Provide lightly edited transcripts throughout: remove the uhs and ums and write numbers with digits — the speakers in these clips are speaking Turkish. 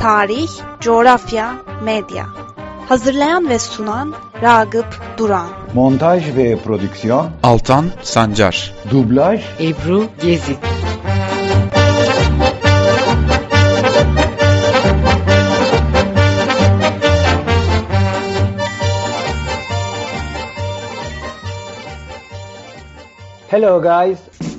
tarih, coğrafya, medya. Hazırlayan ve sunan Ragıp Duran. Montaj ve prodüksiyon Altan Sancar. Dublaj Ebru Gezi. Hello guys.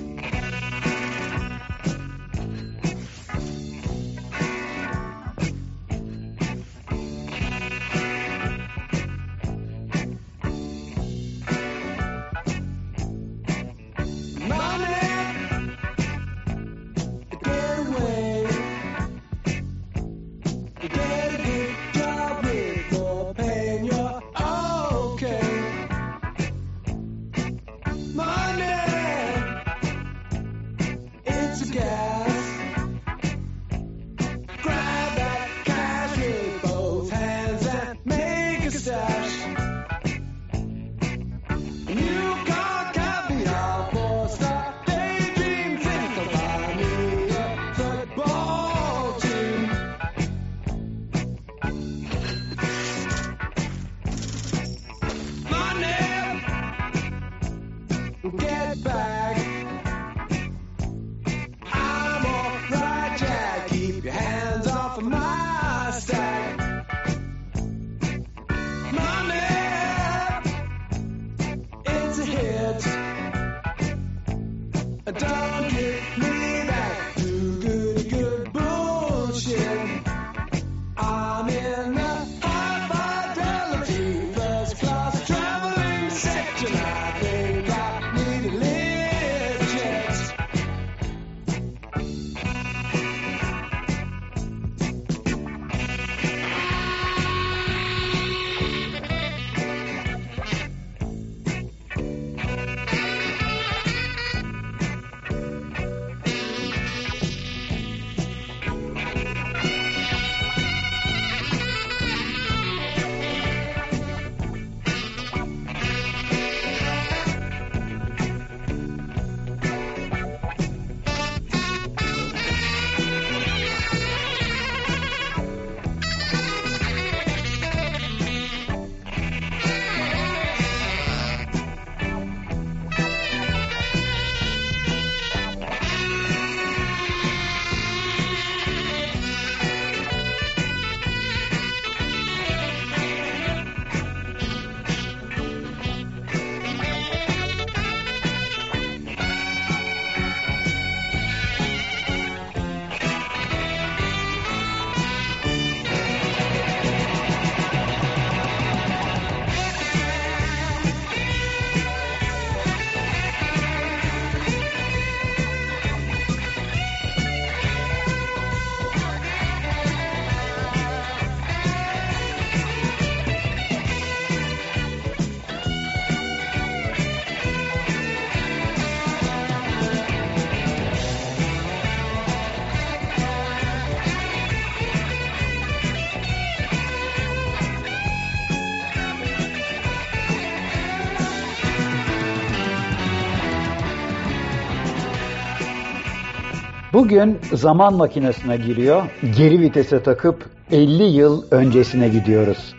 Bugün zaman makinesine giriyor, geri vitese takıp 50 yıl öncesine gidiyoruz.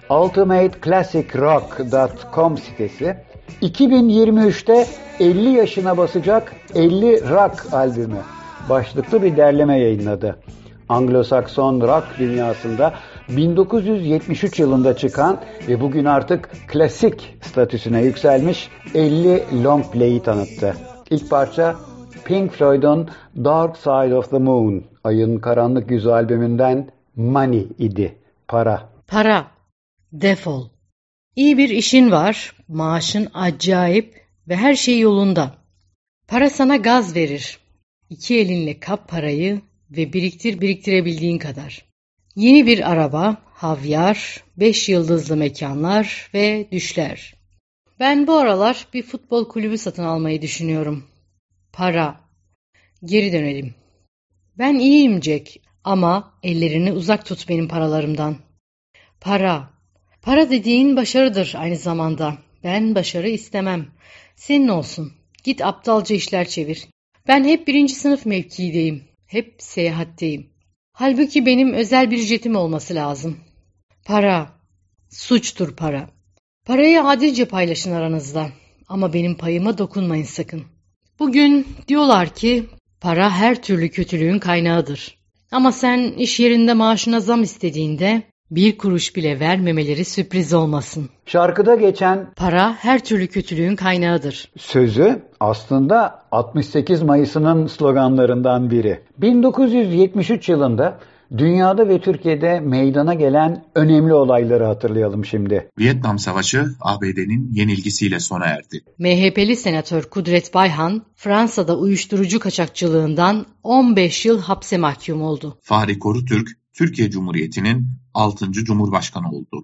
ultimateclassicrock.com sitesi 2023'te 50 yaşına basacak 50 rock albümü başlıklı bir derleme yayınladı. Anglo-Sakson rock dünyasında 1973 yılında çıkan ve bugün artık klasik statüsüne yükselmiş 50 long play'i tanıttı. İlk parça Pink Floyd'un Dark Side of the Moon, Ayın Karanlık Yüzü albümünden Money idi. Para. Para. Defol. İyi bir işin var, maaşın acayip ve her şey yolunda. Para sana gaz verir. İki elinle kap parayı ve biriktirebildiğin kadar. Yeni bir araba, havyar, 5 yıldızlı mekanlar ve düşler. Ben bu aralar bir futbol kulübü satın almayı düşünüyorum. Para. Geri dönelim. Ben iyiyim Jack ama ellerini uzak tut benim paralarımdan. Para. Para dediğin başarıdır aynı zamanda. Ben başarı istemem. Senin olsun. Git aptalca işler çevir. Ben hep 1. sınıf mevkiideyim. Hep seyahatteyim. Halbuki benim özel bir jetim olması lazım. Para, suçtur para. Parayı adilce paylaşın aranızda. Ama benim payıma dokunmayın sakın. Bugün diyorlar ki para her türlü kötülüğün kaynağıdır. Ama sen iş yerinde maaşına zam istediğinde 1 kuruş bile vermemeleri sürpriz olmasın. Şarkıda geçen para her türlü kötülüğün kaynağıdır sözü aslında 68 Mayıs'ının sloganlarından biri. 1973 yılında dünyada ve Türkiye'de meydana gelen önemli olayları hatırlayalım şimdi. Vietnam Savaşı ABD'nin yenilgisiyle sona erdi. MHP'li senatör Kudret Bayhan, Fransa'da uyuşturucu kaçakçılığından 15 yıl hapse mahkum oldu. Fahri Korutürk, Türkiye Cumhuriyeti'nin 6. Cumhurbaşkanı oldu.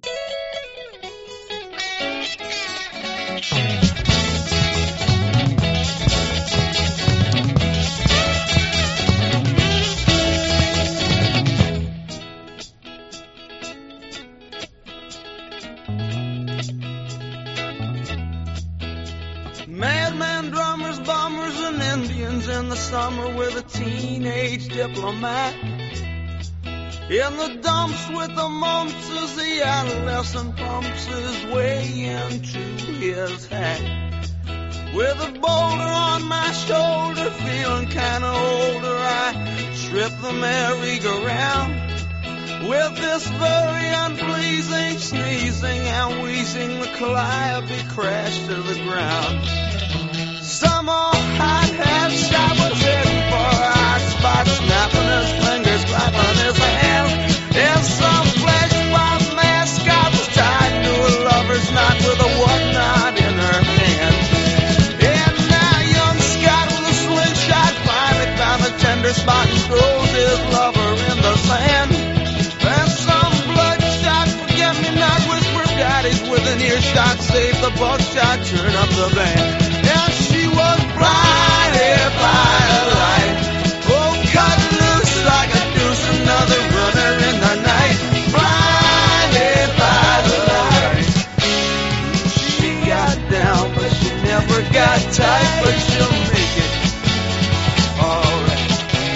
Madman drummers, bombers, and Indians in the summer with a teenage diplomat. In the dumps with the mumps as the adolescent pumps his way into his hat. With a boulder on my shoulder, feeling kinda older, I trip the merry-go-round. With this very unpleasing sneezing and wheezing, the calliope crashed to the ground. Some old hot-hat shot was heading for a hot spot, snapping his fingers, clapping his hands. And some flesh-bob mascot was tied to a lover's knot with a whatnot in her hand. And now young Scott with a slingshot finally found a tender spot and throws his lover in the sand. And some bloodshot forget-me-not whisper daddies with an earshot save the buckshot, turn up the band. And she was blinded by the light. Oh, cut loose like a deuce, another runner in the night. Blinded by the light. She got down, but she never got tight, but she'll make it alright.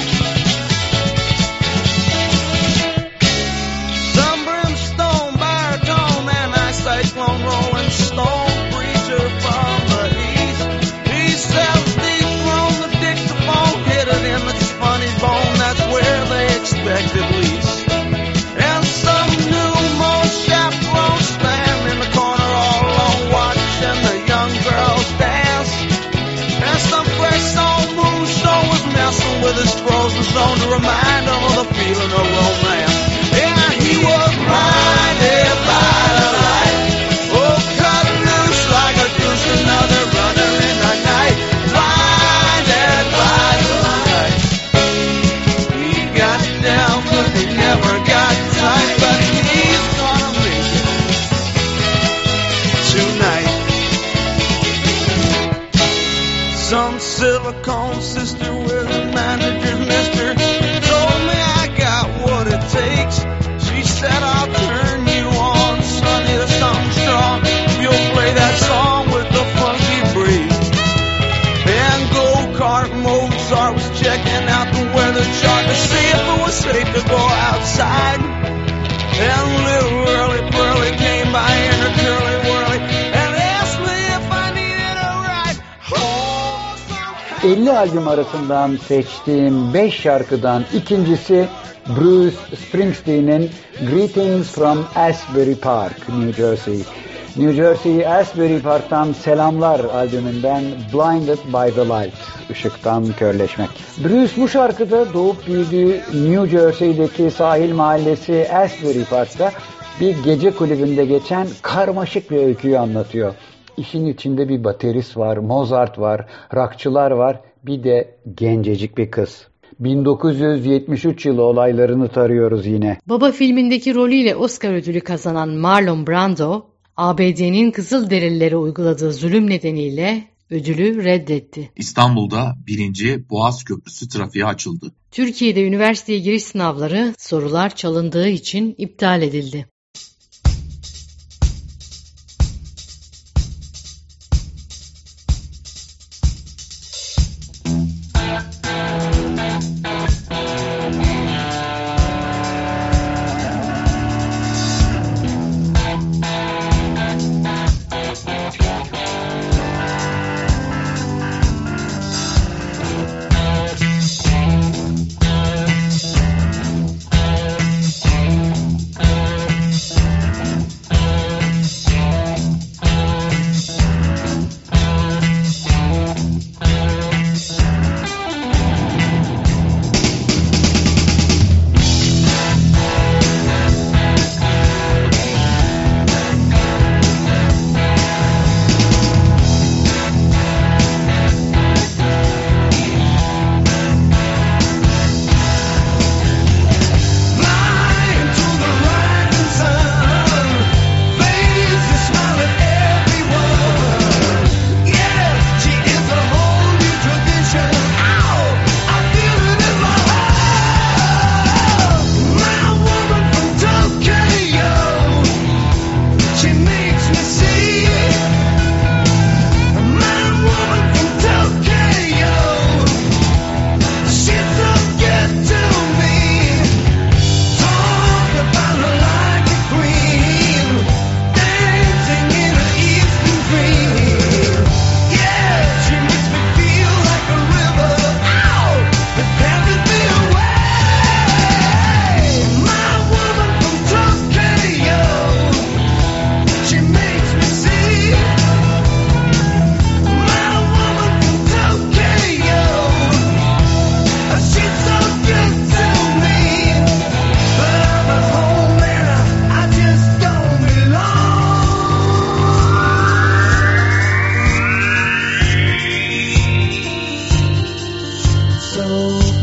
Some brimstone, baritone, and ice cyclone, rolling stone preacher from the east. He sells deep from the dictaphone, hit it in the funny bone, that's where they expect at least. And some new moon chaperone stand in the corner all alone, watching the young girls dance. And some fresh on moonstone was messing with his frozen stone to remind him of the feeling of romance. Yeah, he was blinded by the light. Oh, cut loose like a deuce, another runner in the night. Blinded by the light. He got down, but he never got tight. But he's gonna make it tonight. Some silicone sister with a manager's mister told me I got what it takes. She said I'll turn you on, sonny, to something strong. You'll play that song with the funky breeze. And go-kart Mozart was checking out the weather chart to see if it was safe to go outside. And little Whirly Pearly came by in her curly whirly and asked me if I needed a ride home. 50 albüm arasından seçtiğim 5 şarkıdan ikincisi Bruce Springsteen'in Greetings from Asbury Park, New Jersey. New Jersey, Asbury Park'tan Selamlar albümünden Blinded by the Light, ışıktan körleşmek. Bruce bu şarkıda doğup büyüdüğü New Jersey'deki sahil mahallesi Asbury Park'ta bir gece kulübünde geçen karmaşık bir öyküyü anlatıyor. İşin içinde bir baterist var, Mozart var, rockçılar var, bir de gencecik bir kız. 1973 yılı olaylarını tarıyoruz yine. Baba filmindeki rolüyle Oscar ödülü kazanan Marlon Brando, ABD'nin Kızılderililere uyguladığı zulüm nedeniyle ödülü reddetti. İstanbul'da 1. Boğaz Köprüsü trafiğe açıldı. Türkiye'de üniversiteye giriş sınavları sorular çalındığı için iptal edildi.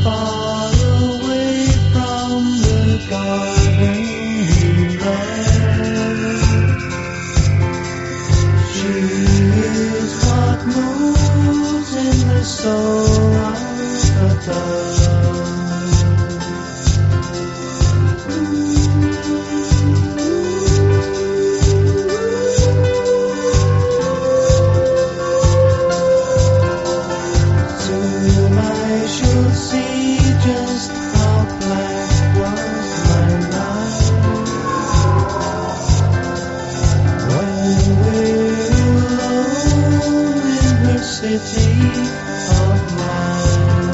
far away from the garden you love. She is what moves in the soul of a dove. Soon I shall see just how black was my night. When we're alone in her city of light.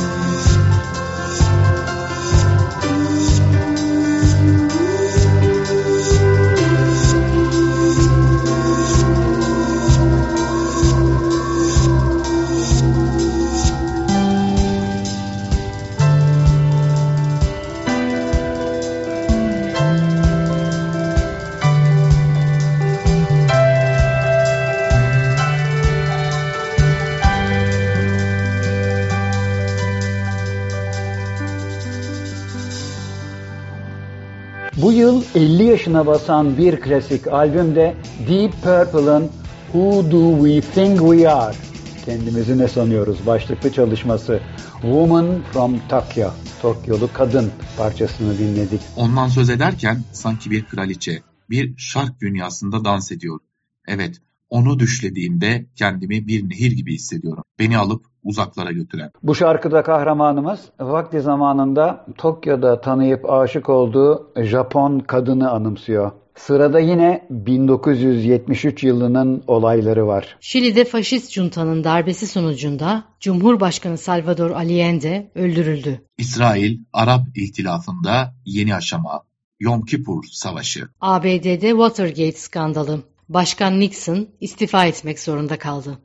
Bu yıl 50 yaşına basan bir klasik albümde Deep Purple'ın Who Do We Think We Are? Kendimizi ne sanıyoruz? Başlıklı çalışması Woman from Tokyo, Tokyolu Kadın parçasını dinledik. Ondan söz ederken sanki bir kraliçe, bir şark dünyasında dans ediyor. Evet, onu düşlediğimde kendimi bir nehir gibi hissediyorum. Beni alıp uzaklara götüren. Bu şarkıda kahramanımız vakti zamanında Tokyo'da tanıyıp aşık olduğu Japon kadını anımsıyor. Sırada yine 1973 yılının olayları var. Şili'de faşist juntanın darbesi sonucunda Cumhurbaşkanı Salvador Allende öldürüldü. İsrail, Arap İhtilafı'nda yeni aşama, Yom Kipur Savaşı. ABD'de Watergate skandalı. Başkan Nixon istifa etmek zorunda kaldı.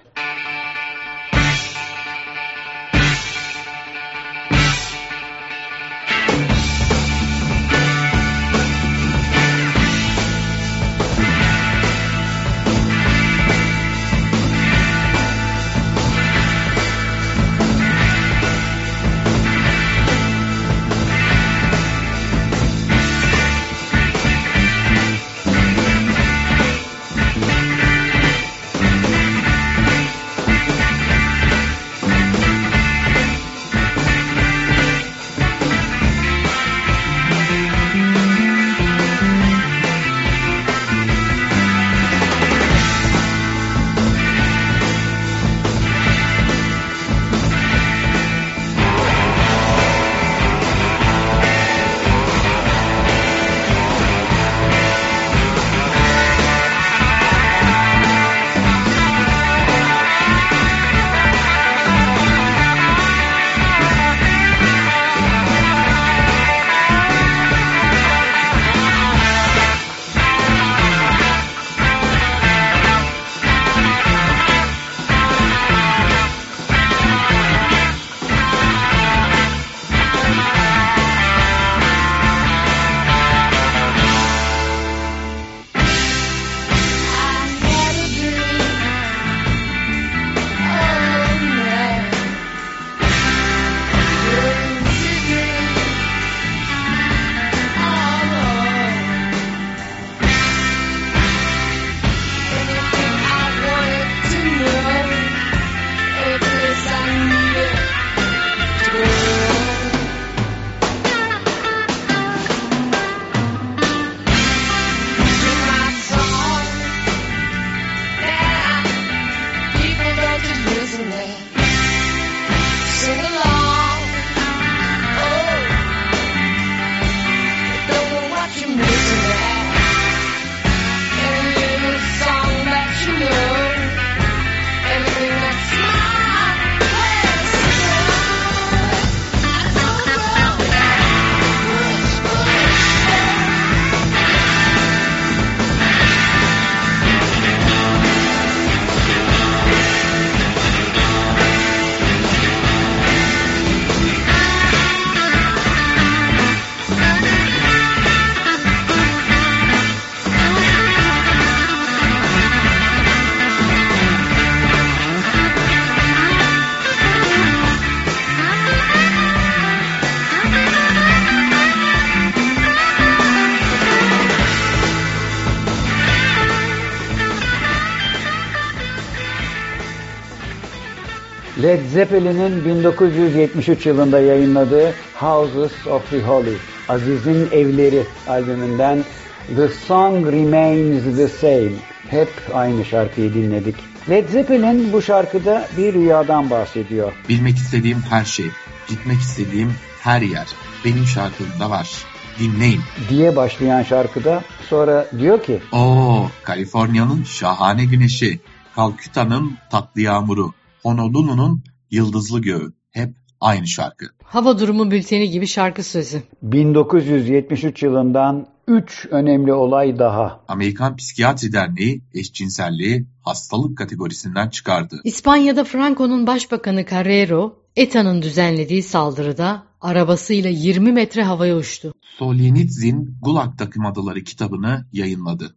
Led Zeppelin'in 1973 yılında yayınladığı Houses of the Holy, Aziz'in Evleri albümünden The Song Remains the Same. Hep aynı şarkıyı dinledik. Led Zeppelin bu şarkıda bir rüyadan bahsediyor. Bilmek istediğim her şey, gitmek istediğim her yer benim şarkımda var. Dinleyin diye başlayan şarkıda sonra diyor ki Kaliforniya'nın şahane güneşi, Kalküta'nın tatlı yağmuru, Honolulu'nun yıldızlı göğü. Hep aynı şarkı. Hava durumu bülteni gibi şarkı sözü. 1973 yılından 3 önemli olay daha. Amerikan Psikiyatri Derneği eşcinselliği hastalık kategorisinden çıkardı. İspanya'da Franco'nun başbakanı Carrero, ETA'nın düzenlediği saldırıda arabasıyla 20 metre havaya uçtu. Solzhenitsyn Gulag Takımadıları kitabını yayınladı.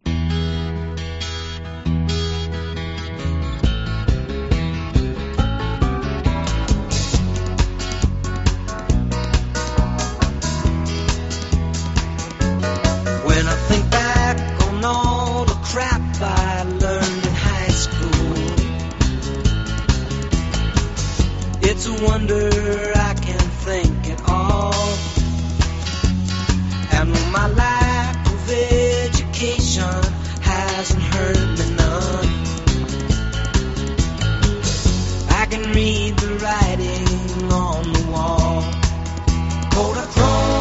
When I think back on all the crap I learned in high school, it's a wonder I can think at all. And my lack of education hasn't hurt me none. I can read the writing on the wall. Kodachrome,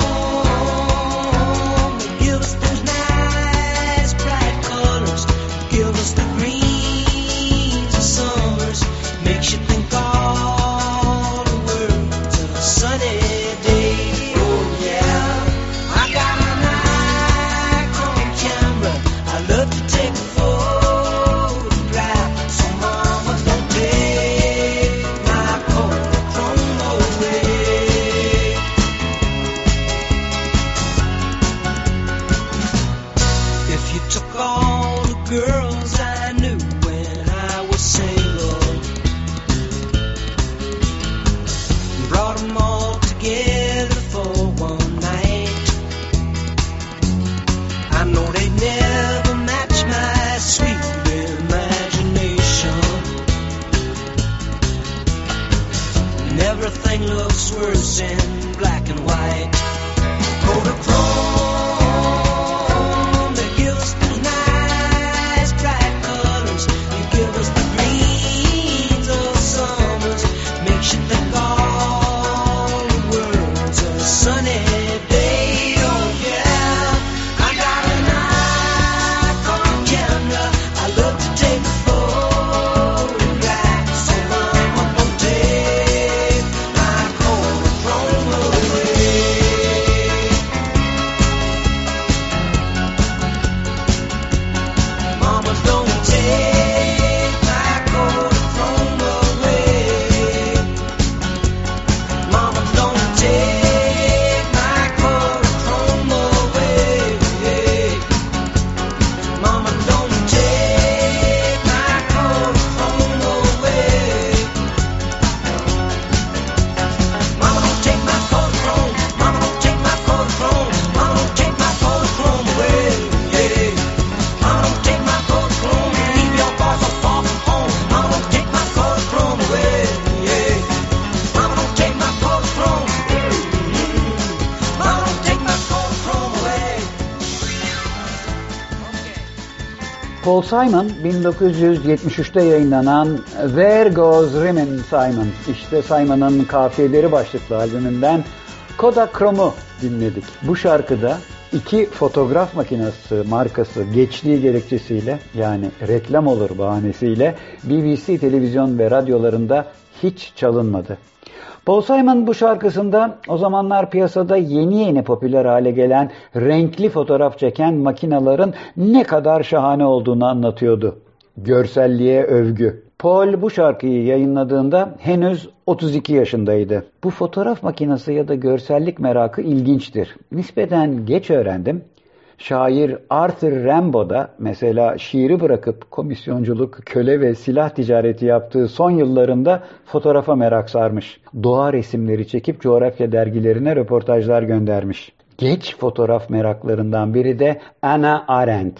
they give us those nice bright colors, give us the greens of summers, makes you think all the world's a sunny day. Oh yeah, I got an Nikon camera, I love to take a photograph, so mama don't take my Kodachrome away. If you took all the girls I knew when I was single, brought them all together for one night, I know they'd never match my sweet imagination. And everything looks worse in black and white. Kodachrome, they give us those nice bright colors, they give us the greens of summers, makes you think all the world's a sunny day. Oh yeah, I got an Nikon camera, I love to take a photograph, so mama don't take my Kodachrome away. Mama don't take my Kodachrome away. Mama don't take my Kodachrome away. Mama don't take my Kodachrome away. Mama don't take my Kodachrome. Mama don't take my Kodachrome. Mama don't take my Kodachrome away. Mama don't take my Kodachrome. Leave your boy so far from home. Mama don't take my Kodachrome away. Mama don't take my Kodachrome. Mama don't take my Kodachrome away. Paul Simon 1973'te yayınlanan There Goes Rhythm Simon, işte Simon'ın Kafiyeleri başlıklı albümünden Kodachrome'u dinledik. Bu şarkıda 2 fotoğraf makinesi markası geçtiği gerekçesiyle, yani reklam olur bahanesiyle BBC televizyon ve radyolarında hiç çalınmadı. Paul Simon bu şarkısında o zamanlar piyasada yeni popüler hale gelen renkli fotoğraf çeken makinelerin ne kadar şahane olduğunu anlatıyordu. Görselliğe övgü. Paul bu şarkıyı yayınladığında henüz 32 yaşındaydı. Bu fotoğraf makinesi ya da görsellik merakı ilginçtir. Nispeten geç öğrendim. Şair Arthur Rimbaud da mesela şiiri bırakıp komisyonculuk, köle ve silah ticareti yaptığı son yıllarında fotoğrafa merak sarmış. Doğa resimleri çekip coğrafya dergilerine röportajlar göndermiş. geç fotoğraf meraklarından biri de Hannah Arendt.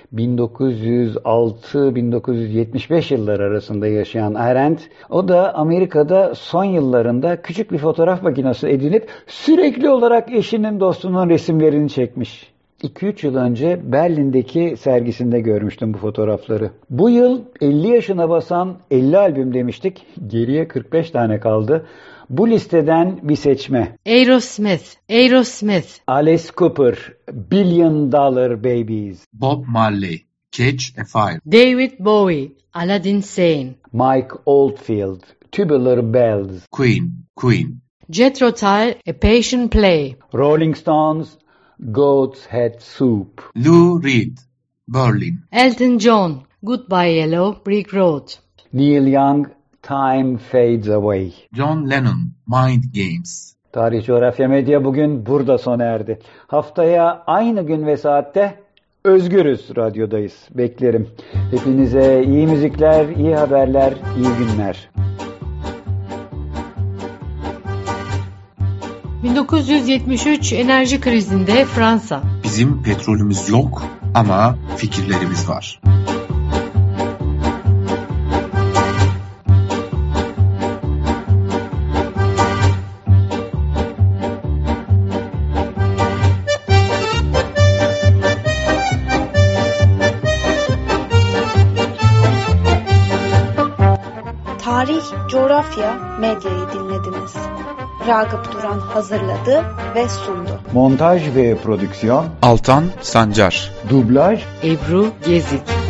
1906-1975 yılları arasında yaşayan Arendt, o da Amerika'da son yıllarında küçük bir fotoğraf makinesi edinip sürekli olarak eşinin, dostunun resimlerini çekmiş. 2-3 yıl önce Berlin'deki sergisinde görmüştüm bu fotoğrafları. Bu yıl 50 yaşına basan 50 albüm demiştik. Geriye 45 tane kaldı. Bu listeden bir seçme. Aerosmith, Alice Cooper, Billion Dollar Babies. Bob Marley, Catch a Fire. David Bowie, Aladdin Sane. Mike Oldfield, Tubular Bells. Queen. Jethro Tull, A Passion Play. Rolling Stones, Goat's Head Soup. Lou Reed, Berlin. Elton John, Goodbye Yellow Brick Road. Neil Young, Time Fades Away. John Lennon, Mind Games. Tarih Coğrafya Medya bugün burada sona erdi. Haftaya aynı gün ve saatte özgürüz radyodayız. Beklerim. Hepinize iyi müzikler, iyi haberler, iyi günler. 1973 enerji krizinde Fransa. Bizim petrolümüz yok ama fikirlerimiz var. Tarih, Coğrafya, Medya'yı dinlediniz. Ragıp Duran hazırladı ve sundu. Montaj ve prodüksiyon Altan Sancar. Dublaj Ebru Gezik.